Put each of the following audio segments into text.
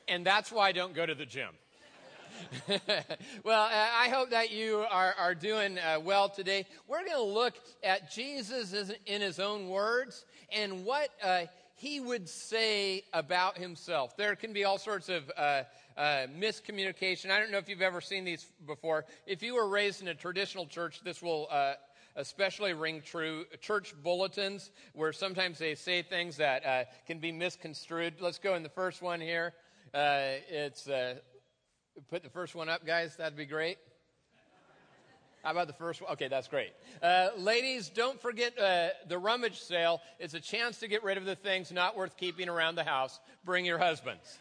And that's why I don't go to the gym. Well, I hope that you are doing well today. We're going to look at Jesus in his own words and what he would say about himself. There can be all sorts of miscommunication. I don't know if you've ever seen these before. If you were raised in a traditional church, this will especially ring true. Church bulletins, where sometimes they say things that can be misconstrued. Let's go in the first one here. Put the first one up, guys. That'd be great. How about the first one? Okay, that's great. Ladies, don't forget the rummage sale. It's a chance to get rid of the things not worth keeping around the house. Bring your husbands.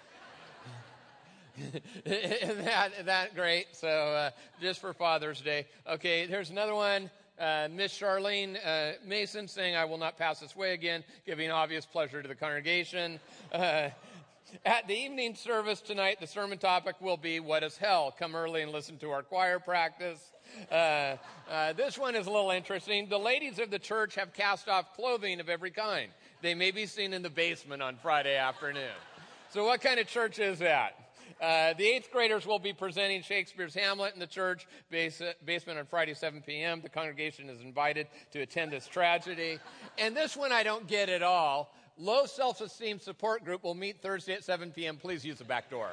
Isn't that great? So just for Father's Day. Okay, there's another one. Miss Charlene Mason saying, "I will not pass this way again," giving obvious pleasure to the congregation. At the evening service tonight, the sermon topic will be, "What is hell?" Come early and listen to our choir practice. This one is a little interesting. The ladies of the church have cast off clothing of every kind. They may be seen in the basement on Friday afternoon. So what kind of church is that? The 8th graders will be presenting Shakespeare's Hamlet in the church basement on Friday, 7 p.m. The congregation is invited to attend this tragedy. And this one I don't get at all. Low self-esteem support group will meet Thursday at 7 p.m. Please use the back door.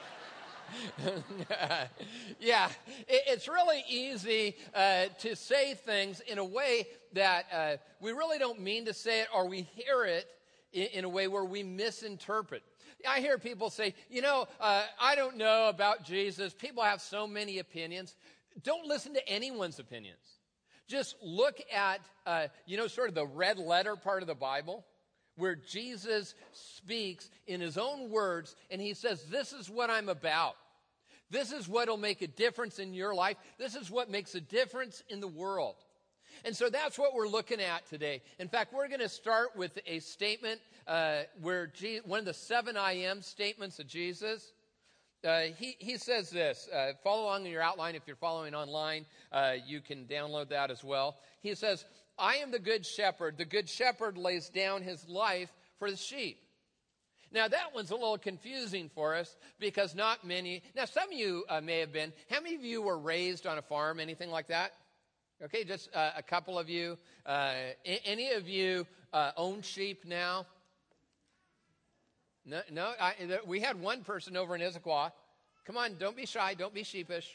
Yeah, it's really easy to say things in a way that we really don't mean to say it, or we hear it in a way where we misinterpret. I hear people say, I don't know about Jesus. People have so many opinions. Don't listen to anyone's opinions. Just look at, sort of the red letter part of the Bible, where Jesus speaks in his own words, and he says, "This is what I'm about. This is what will make a difference in your life. This is what makes a difference in the world." And so that's what we're looking at today. In fact, we're going to start with a statement where one of the 7 I am statements of Jesus. He says this. Follow along in your outline. If you're following online, you can download that as well. He says, "I am the good shepherd. The good shepherd lays down his life for the sheep." Now, that one's a little confusing for us because not many. Now, some of you may have been. How many of you were raised on a farm, anything like that? Okay, just a couple of you. Any of you own sheep now? No. We had one person over in Issaquah. Come on, don't be shy. Don't be sheepish.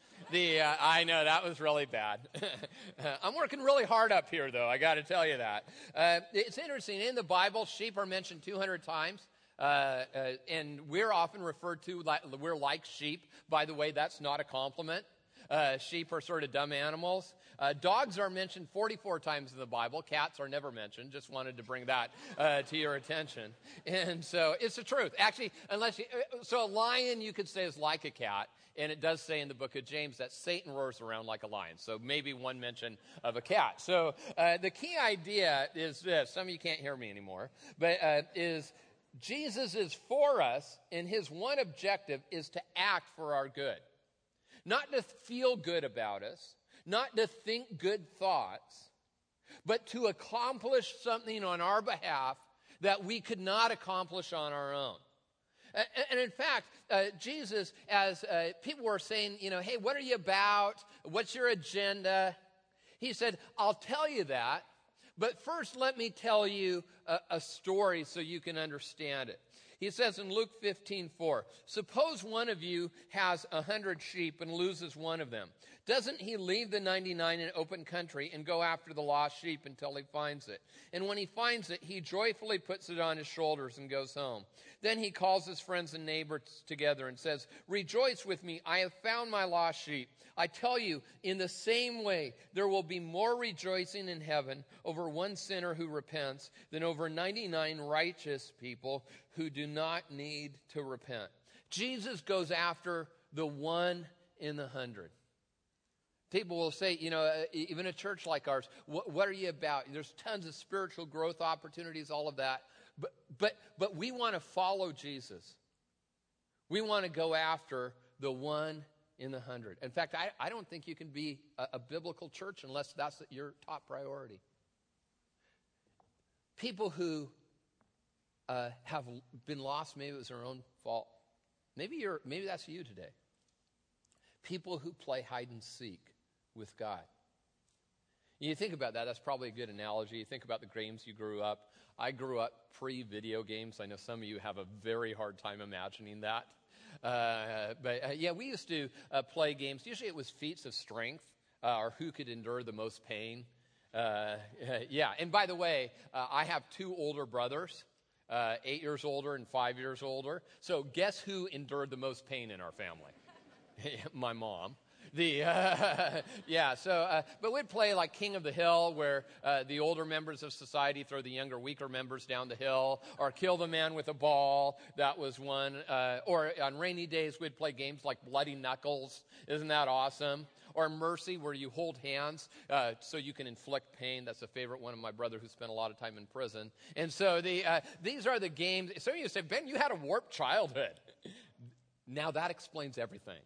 I know, that was really bad. I'm working really hard up here, though. I got to tell you that. It's interesting. In the Bible, sheep are mentioned 200 times. And we're often referred to we're like sheep. By the way, that's not a compliment. Sheep are sort of dumb animals. Dogs are mentioned 44 times in the Bible. Cats are never mentioned. Just wanted to bring that to your attention. And so it's the truth. Actually, so a lion you could say is like a cat. And it does say in the book of James that Satan roars around like a lion. So maybe one mention of a cat. So the key idea is this. Some of you can't hear me anymore. But is Jesus is for us, and his one objective is to act for our good. Not to feel good about us, not to think good thoughts, but to accomplish something on our behalf that we could not accomplish on our own. And in fact, Jesus, as people were saying, hey, what are you about? What's your agenda? He said, I'll tell you that, but first let me tell you a story so you can understand it. He says in Luke 15:4, suppose one of you has 100 sheep and loses one of them. Doesn't he leave the 99 in open country and go after the lost sheep until he finds it? And when he finds it, he joyfully puts it on his shoulders and goes home. Then he calls his friends and neighbors together and says, rejoice with me, I have found my lost sheep. I tell you, in the same way, there will be more rejoicing in heaven over one sinner who repents than over 99 righteous people who do not need to repent. Jesus goes after the 1 in the 100. People will say, even a church like ours, what are you about? There's tons of spiritual growth opportunities, all of that. But we want to follow Jesus. We want to go after the 1 in the 100. In fact, I don't think you can be a biblical church unless that's your top priority. People who have been lost, maybe it was their own fault. Maybe that's you today. People who play hide and seek with God. You think about that, that's probably a good analogy. You think about the games you grew up. I grew up pre-video games. I know some of you have a very hard time imagining that. But we used to play games. Usually it was feats of strength or who could endure the most pain. And by the way, I have two older brothers, 8 years older and 5 years older. So guess who endured the most pain in our family? My mom. But we'd play like King of the Hill, where the older members of society throw the younger, weaker members down the hill, or kill the man with a ball. That was one. Or on rainy days, we'd play games like Bloody Knuckles. Isn't that awesome? Or Mercy, where you hold hands so you can inflict pain. That's a favorite one of my brother who spent a lot of time in prison. And so these are the games. Some of you say, Ben, you had a warped childhood. Now that explains everything.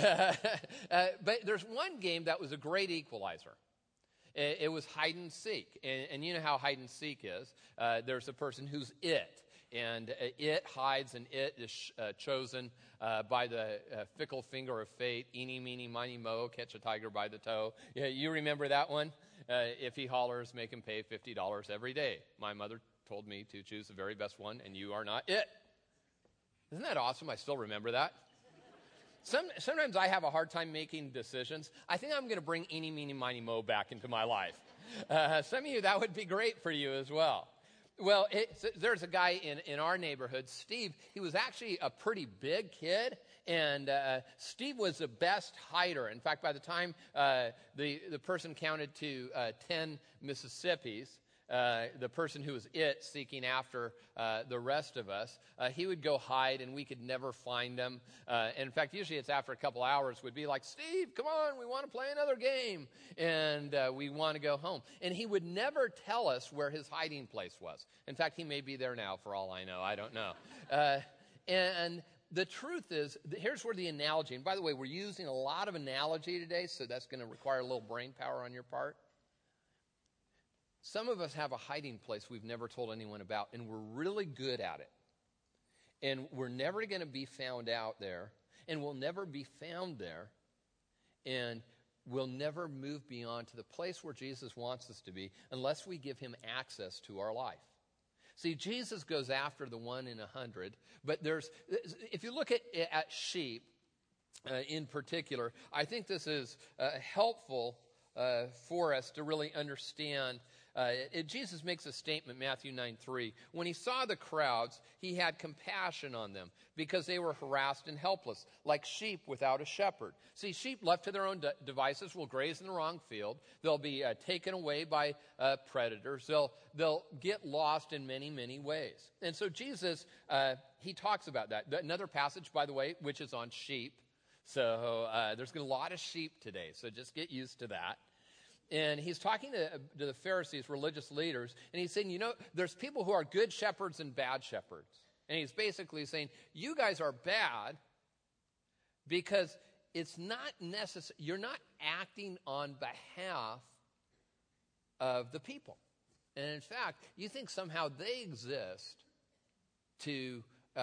But there's one game that was a great equalizer. It was hide and seek. And you know how hide and seek is. There's a person who's it. And it hides, and it is chosen by the fickle finger of fate. Eeny, meeny, miny, moe, catch a tiger by the toe. Yeah, you remember that one? If he hollers, make him pay $50 every day. My mother told me to choose the very best one, and you are not it. Isn't that awesome? I still remember that. Sometimes I have a hard time making decisions. I think I'm going to bring eeny, meeny, miny, moe back into my life. Some of you, that would be great for you as well. Well, there's a guy in our neighborhood, Steve. He was actually a pretty big kid, and Steve was the best hider. In fact, by the time the person counted to 10 Mississippis, the person who was it seeking after the rest of us, he would go hide and we could never find him. And in fact, usually it's after a couple hours would be like, Steve, come on, we want to play another game. And we want to go home. And he would never tell us where his hiding place was. In fact, he may be there now for all I know. I don't know. And the truth is, here's where the analogy, and by the way, we're using a lot of analogy today, so that's going to require a little brain power on your part. Some of us have a hiding place we've never told anyone about, and we're really good at it. And we're never going to be found out there, and we'll never be found there, and we'll never move beyond to the place where Jesus wants us to be unless we give him access to our life. See, Jesus goes after the 1 in 100, but if you look at sheep in particular, I think this is helpful for us to really understand. Jesus makes a statement, Matthew 9:3. When he saw the crowds, he had compassion on them because they were harassed and helpless, like sheep without a shepherd. See, sheep left to their own devices will graze in the wrong field. They'll be taken away by predators. They'll get lost in many, many ways. And so Jesus, he talks about that. Another passage, by the way, which is on sheep. So there's a lot of sheep today, so just get used to that. And he's talking to the Pharisees, religious leaders, and he's saying, there's people who are good shepherds and bad shepherds. And he's basically saying, you guys are bad because it's not necessary. You're not acting on behalf of the people. And in fact, you think somehow they exist to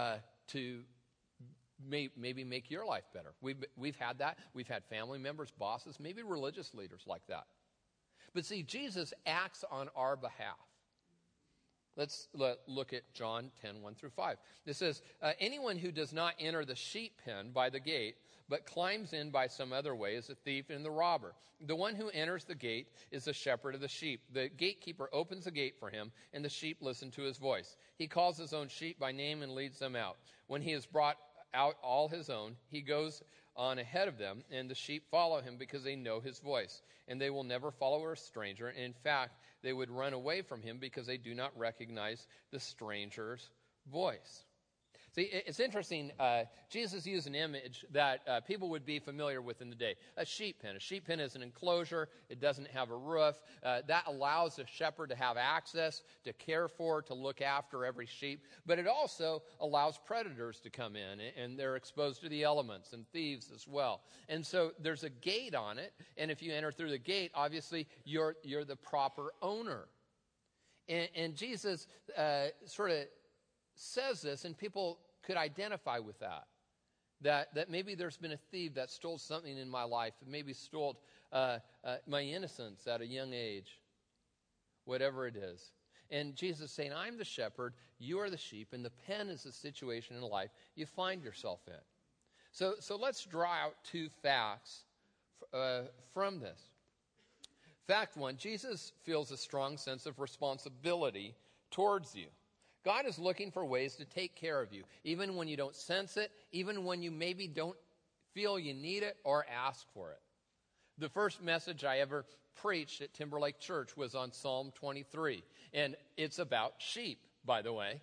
maybe make your life better. We've had that. We've had family members, bosses, maybe religious leaders like that. But see, Jesus acts on our behalf. Let's look at John 10:1-5. It says, anyone who does not enter the sheep pen by the gate, but climbs in by some other way is a thief and the robber. The one who enters the gate is the shepherd of the sheep. The gatekeeper opens the gate for him, and the sheep listen to his voice. He calls his own sheep by name and leads them out. When he has brought out all his own, he goes on ahead of them, and the sheep follow him because they know his voice. And they will never follow a stranger. In fact, they would run away from him because they do not recognize the stranger's voice. See, it's interesting. Jesus used an image that people would be familiar with in the day. A sheep pen. A sheep pen is an enclosure. It doesn't have a roof. That allows a shepherd to have access, to care for, to look after every sheep. But it also allows predators to come in, and they're exposed to the elements and thieves as well. And so there's a gate on it, and if you enter through the gate, obviously you're the proper owner. And Jesus sort of says this, and people could identify with that. That maybe there's been a thief that stole something in my life, maybe stole my innocence at a young age, whatever it is. And Jesus is saying, I'm the shepherd, you are the sheep, and the pen is the situation in life you find yourself in. So let's draw out two facts from this. Fact one, Jesus feels a strong sense of responsibility towards you. God is looking for ways to take care of you, even when you don't sense it, even when you maybe don't feel you need it or ask for it. The first message I ever preached at Timberlake Church was on Psalm 23, and it's about sheep, by the way.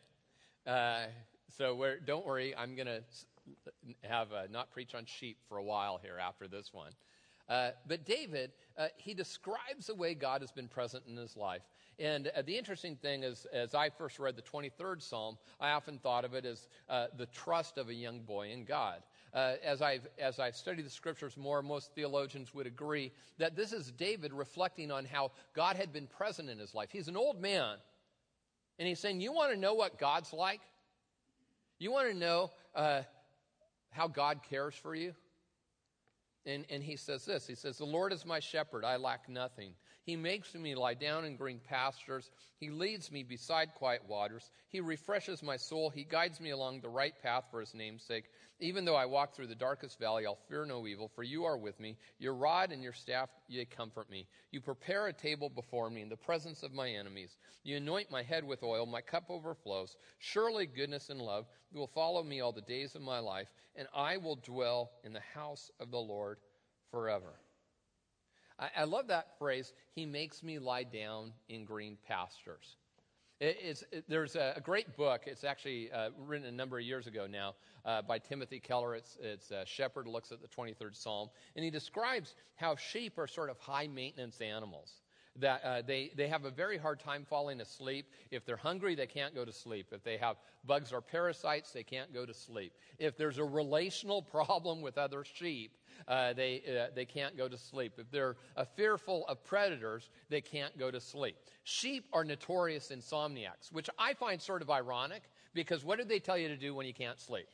Don't worry, I'm going to have not preach on sheep for a while here after this one. But David, he describes the way God has been present in his life. And the interesting thing is, as I first read the 23rd Psalm, I often thought of it as the trust of a young boy in God. As I've studied the scriptures more, most theologians would agree that this is David reflecting on how God had been present in his life. He's an old man, and he's saying, you want to know what God's like? You want to know how God cares for you? And he says this, he says, the Lord is my shepherd, I lack nothing. He makes me lie down in green pastures. He leads me beside quiet waters. He refreshes my soul. He guides me along the right path for his name's sake. Even though I walk through the darkest valley, I'll fear no evil, for you are with me. Your rod and your staff, they comfort me. You prepare a table before me in the presence of my enemies. You anoint my head with oil. My cup overflows. Surely goodness and love will follow me all the days of my life, and I will dwell in the house of the Lord forever. I love that phrase, he makes me lie down in green pastures. There's a great book, it's actually written a number of years ago now, by Timothy Keller. It's Shepherd Looks at the 23rd Psalm, and he describes how sheep are sort of high-maintenance animals. That they have a very hard time falling asleep. If they're hungry, they can't go to sleep. If they have bugs or parasites, they can't go to sleep. If there's a relational problem with other sheep, they can't go to sleep. If they're fearful of predators, they can't go to sleep. Sheep are notorious insomniacs, which I find sort of ironic, because what do they tell you to do when you can't sleep?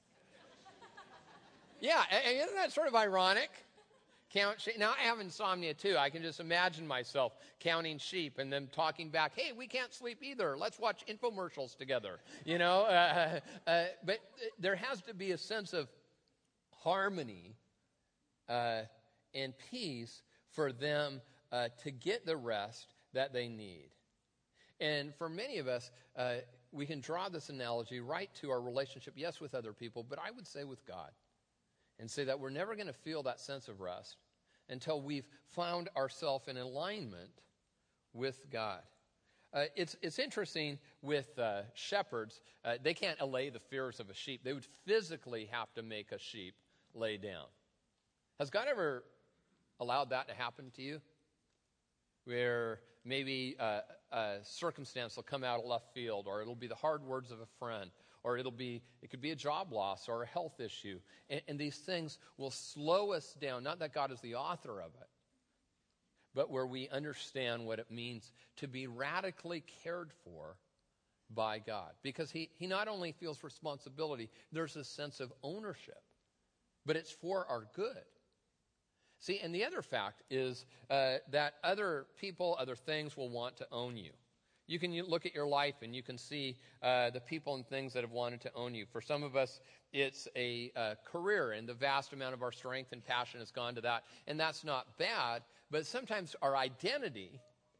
Yeah, isn't that sort of ironic? Count sheep. Now, I have insomnia too. I can just imagine myself counting sheep and them talking back, hey, we can't sleep either. Let's watch infomercials together. But there has to be a sense of harmony and peace for them to get the rest that they need. And for many of us, we can draw this analogy right to our relationship, yes, with other people, but I would say with God. And say that we're never going to feel that sense of rest until we've found ourselves in alignment with God. It's interesting with shepherds. They can't allay the fears of a sheep. They would physically have to make a sheep lay down. Has God ever allowed that to happen to you? Where maybe a circumstance will come out of left field, or it'll be the hard words of a friend, or it could be a job loss or a health issue. And these things will slow us down. Not that God is the author of it, but where we understand what it means to be radically cared for by God. Because he not only feels responsibility, there's a sense of ownership, but it's for our good. See, and the other fact is that other people, other things will want to own you. You can look at your life and you can see the people and things that have wanted to own you. For some of us, it's a career, and the vast amount of our strength and passion has gone to that. And that's not bad, but sometimes our identity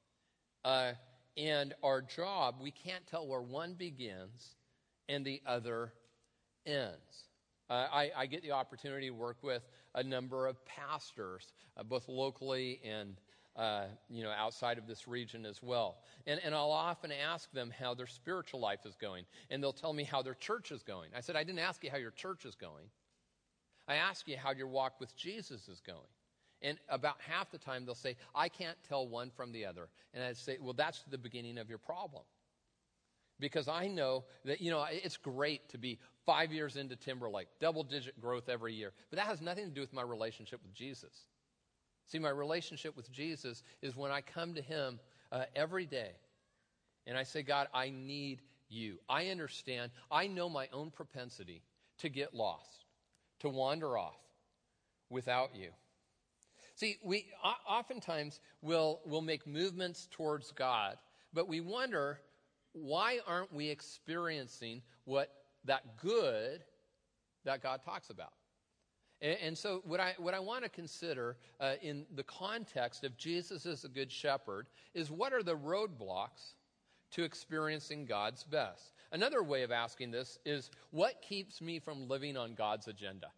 and our job, we can't tell where one begins and the other ends. I get the opportunity to work with a number of pastors, both locally and outside of this region as well. And I'll often ask them how their spiritual life is going. And they'll tell me how their church is going. I said, I didn't ask you how your church is going. I asked you how your walk with Jesus is going. And about half the time they'll say, I can't tell one from the other. And I'd say, well, that's the beginning of your problem. Because I know that, it's great to be 5 years into Timberlake, double-digit growth every year. But that has nothing to do with my relationship with Jesus. See, my relationship with Jesus is when I come to him every day and I say, God, I need you. I understand. I know my own propensity to get lost, to wander off without you. See, we oftentimes will make movements towards God, but we wonder, why aren't we experiencing what that good that God talks about? And so what I want to consider in the context of Jesus as a good shepherd is, what are the roadblocks to experiencing God's best? Another way of asking this is, what keeps me from living on God's agenda?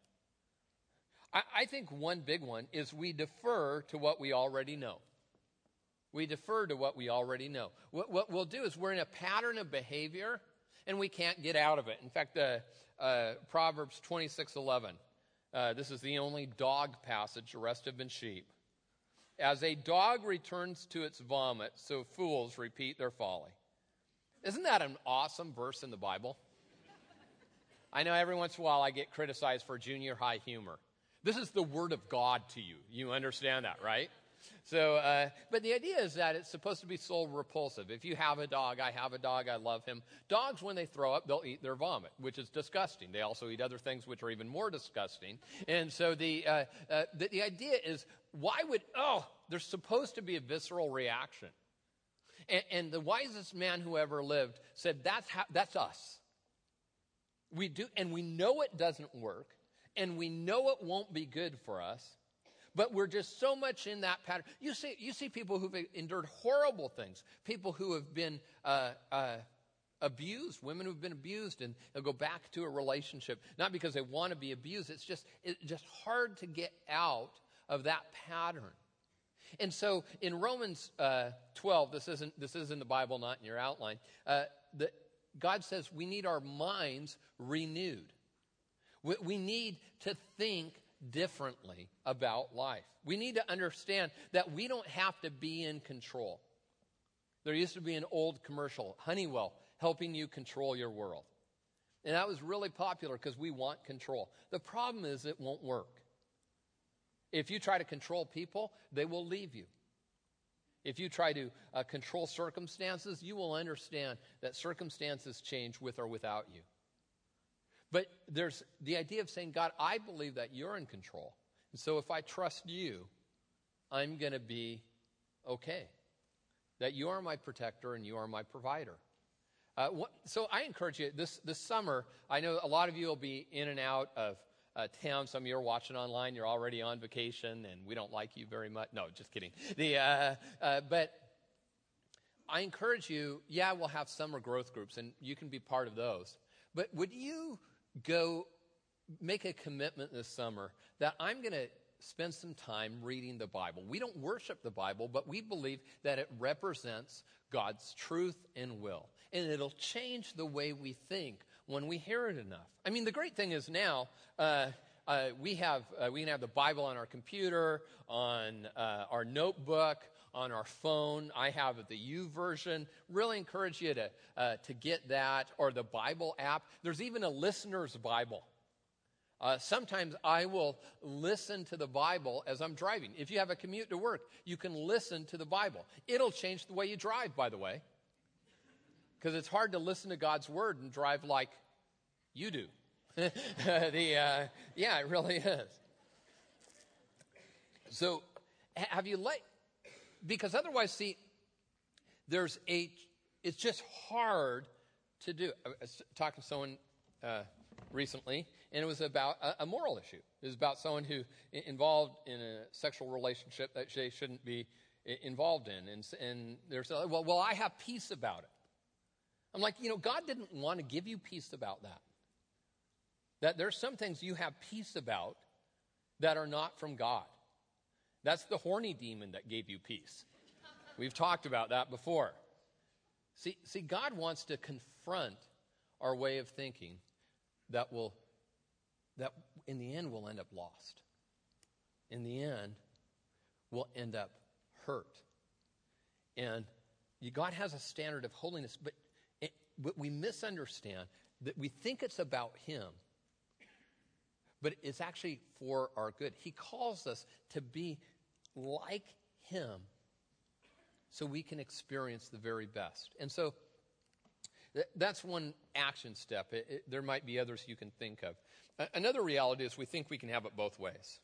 I think one big one is we defer to what we already know. We defer to what we already know. What we'll do is, we're in a pattern of behavior and we can't get out of it. In fact, Proverbs 26:11. This is the only dog passage. The rest have been sheep. As a dog returns to its vomit, so fools repeat their folly. Isn't that an awesome verse in the Bible? I know every once in a while I get criticized for junior high humor. This is the word of God to you. You understand that, right? So, but the idea is that it's supposed to be so repulsive. If you have a dog, I have a dog, I love him. Dogs, when they throw up, they'll eat their vomit, which is disgusting. They also eat other things which are even more disgusting. And so the idea is, there's supposed to be a visceral reaction. And the wisest man who ever lived said, that's us. We do, and we know it doesn't work, and we know it won't be good for us. But we're just so much in that pattern. You see people who've endured horrible things, people who have been abused, women who've been abused, and they'll go back to a relationship, not because they want to be abused. It's just hard to get out of that pattern. And so in Romans 12, this is in the Bible, not in your outline, God says we need our minds renewed. We need to think differently about life. We need to understand that we don't have to be in control. There used to be an old commercial, Honeywell, helping you control your world. And that was really popular because we want control. The problem is, it won't work. If you try to control people, they will leave you. If you try to control circumstances, you will understand that circumstances change with or without you. But there's the idea of saying, God, I believe that you're in control. And so if I trust you, I'm going to be okay. That you are my protector and you are my provider. So I encourage you, this summer, I know a lot of you will be in and out of town. Some of you are watching online. You're already on vacation, and we don't like you very much. No, just kidding. But I encourage you, we'll have summer growth groups, and you can be part of those. But would you go make a commitment this summer that I'm going to spend some time reading the Bible? We don't worship the Bible, but we believe that it represents God's truth and will. And it'll change the way we think when we hear it enough. I mean, the great thing is now we can have the Bible on our computer, on our notebook, on our phone. I have the YouVersion. Really encourage you to get that, or the Bible app. There's even a listener's Bible. Sometimes I will listen to the Bible as I'm driving. If you have a commute to work, you can listen to the Bible. It'll change the way you drive, by the way, because it's hard to listen to God's Word and drive like you do. It really is. So have you because otherwise, see, it's just hard to do. I was talking to someone recently, and it was about a moral issue. It was about someone who involved in a sexual relationship that they shouldn't be involved in. And they're saying, well, I have peace about it. I'm like, God didn't want to give you peace about that. That there's some things you have peace about that are not from God. That's the horny demon that gave you peace. We've talked about that before. See, God wants to confront our way of thinking that in the end will end up lost. In the end, we'll end up hurt. And God has a standard of holiness, but we misunderstand that we think it's about Him, but it's actually for our good. He calls us to be like Him so we can experience the very best. And so That's one action step. There might be others you can think of. Another reality is we think we can have it both ways.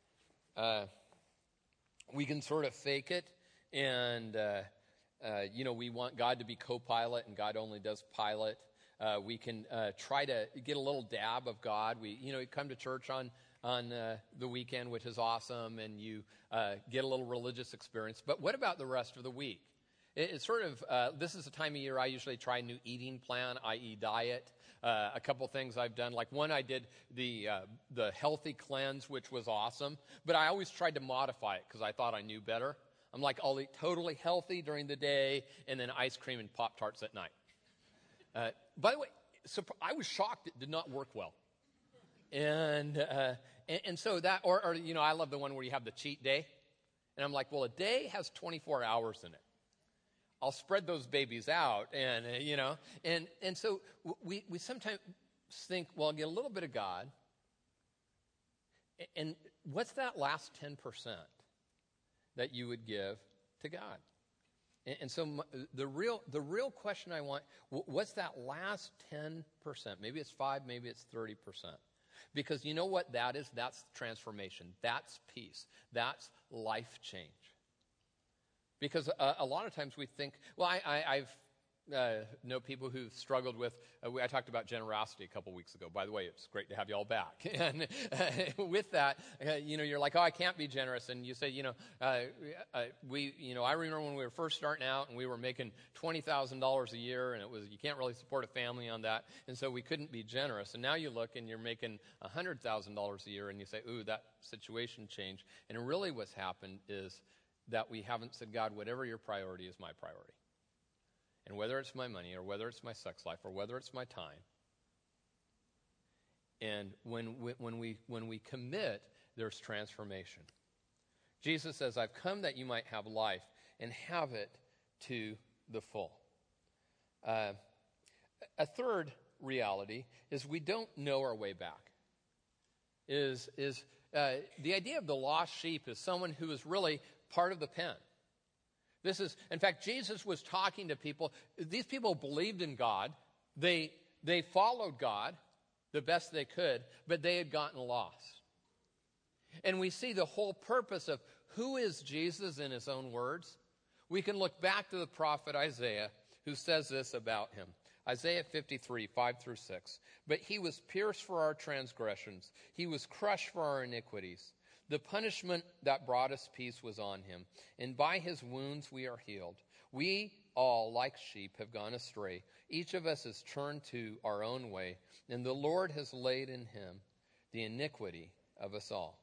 We can sort of fake it, and, we want God to be co-pilot, and God only does pilot. We can try to get a little dab of God. You come to church on the weekend, which is awesome, and you get a little religious experience. But what about the rest of the week? It's sort of, this is the time of year I usually try a new eating plan, i.e. diet. A couple things I've done, like one I did the healthy cleanse, which was awesome, but I always tried to modify it because I thought I knew better. I'm like, I'll eat totally healthy during the day and then ice cream and Pop-Tarts at night. By the way, so I was shocked it did not work well. And so that, or I love the one where you have the cheat day. And I'm like, well, a day has 24 hours in it. I'll spread those babies out, and and so we sometimes think, well, I'll get a little bit of God, and what's that last 10% that you would give to God? And so the real question I want, what's that last 10%? Maybe it's 5, maybe it's 30%. Because you know what that is? That's transformation. That's peace. That's life change. Because a lot of times we think, well, I've know people who've struggled with, I talked about generosity a couple weeks ago. By the way, it's great to have you all back. And with that, you're like, oh, I can't be generous. And you say, I remember when we were first starting out and we were making $20,000 a year, and it was, you can't really support a family on that. And so we couldn't be generous. And now you look and you're making $100,000 a year and you say, ooh, that situation changed. And really what's happened is that we haven't said, God, whatever your priority is my priority. And whether it's my money or whether it's my sex life or whether it's my time. And when we commit, there's transformation. Jesus says, I've come that you might have life and have it to the full. A third reality is we don't know our way back. The idea of the lost sheep is someone who is really part of the pen. This is, in fact, Jesus was talking to people. These people believed in God. They followed God the best they could, but they had gotten lost. And we see the whole purpose of who is Jesus in his own words. We can look back to the prophet Isaiah, who says this about him. Isaiah 53, 5 through 6. But he was pierced for our transgressions. He was crushed for our iniquities. The punishment that brought us peace was on him, and by his wounds we are healed. We all, like sheep, have gone astray. Each of us has turned to our own way, and the Lord has laid in him the iniquity of us all.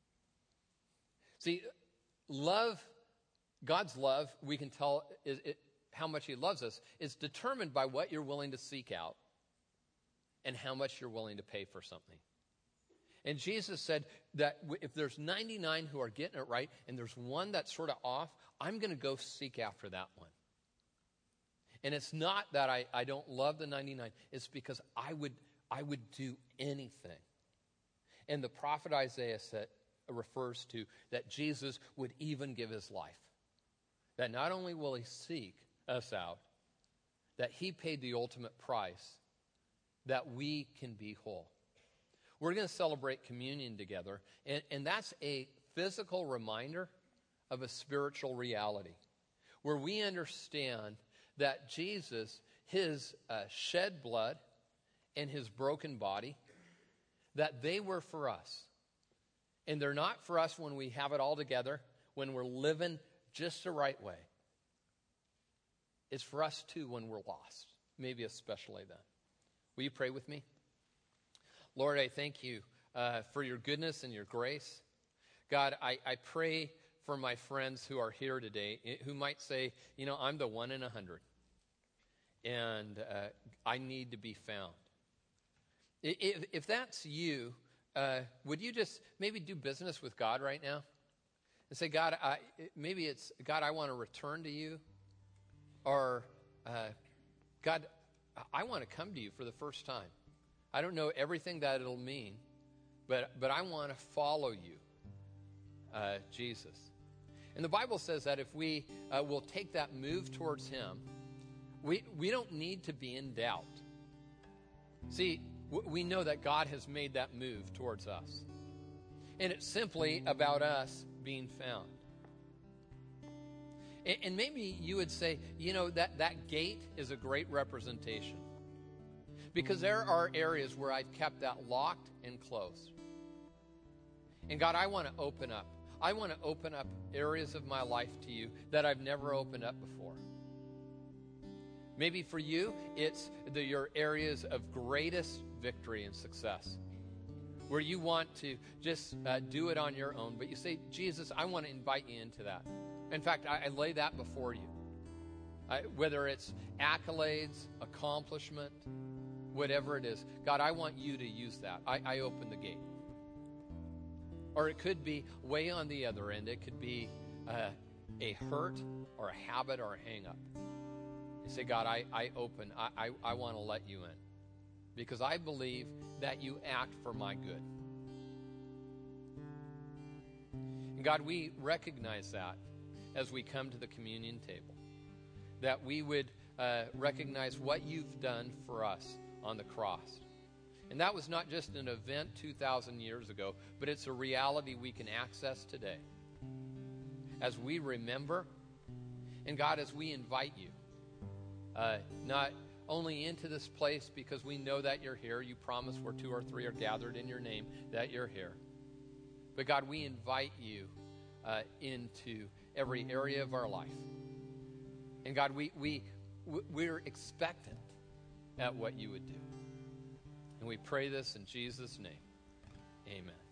See, love, God's love, we can tell how much he loves us, is determined by what you're willing to seek out and how much you're willing to pay for something. And Jesus said that if there's 99 who are getting it right and there's one that's sort of off, I'm going to go seek after that one. And it's not that I don't love the 99. It's because I would do anything. And the prophet Isaiah refers to that Jesus would even give his life. That not only will he seek us out, that he paid the ultimate price that we can be whole. We're going to celebrate communion together, and that's a physical reminder of a spiritual reality where we understand that Jesus, his shed blood and his broken body, that they were for us. And they're not for us when we have it all together, when we're living just the right way. It's for us too when we're lost, maybe especially then. Will you pray with me? Lord, I thank you for your goodness and your grace. God, I pray for my friends who are here today who might say, I'm the 1 in 100, and I need to be found. If that's you, would you just maybe do business with God right now? And say, God, I want to return to you. Or, God, I want to come to you for the first time. I don't know everything that it'll mean, but I want to follow you, Jesus. And the Bible says that if we will take that move towards him, We don't need to be in doubt. See, we know that God has made that move towards us. And it's simply about us being found. And maybe you would say, that gate is a great representation. Because there are areas where I've kept that locked and closed. And God, I want to open up. I want to open up areas of my life to you that I've never opened up before. Maybe for you, it's your areas of greatest victory and success, where you want to just do it on your own. But you say, Jesus, I want to invite you into that. In fact, I lay that before you. Whether it's accolades, accomplishment, whatever it is, God, I want you to use that. I open the gate. Or it could be way on the other end. It could be a hurt or a habit or a hang-up. You say, God, I open. I want to let you in. Because I believe that you act for my good. And God, we recognize that as we come to the communion table. That we would recognize what you've done for us on the cross. And that was not just an event 2,000 years ago, but it's a reality we can access today. As we remember, and God, as we invite you, not only into this place because we know that you're here. You promise where 2 or 3 are gathered in your name that you're here. But God, we invite you into every area of our life. And God, we're expectant at what you would do. And we pray this in Jesus' name. Amen.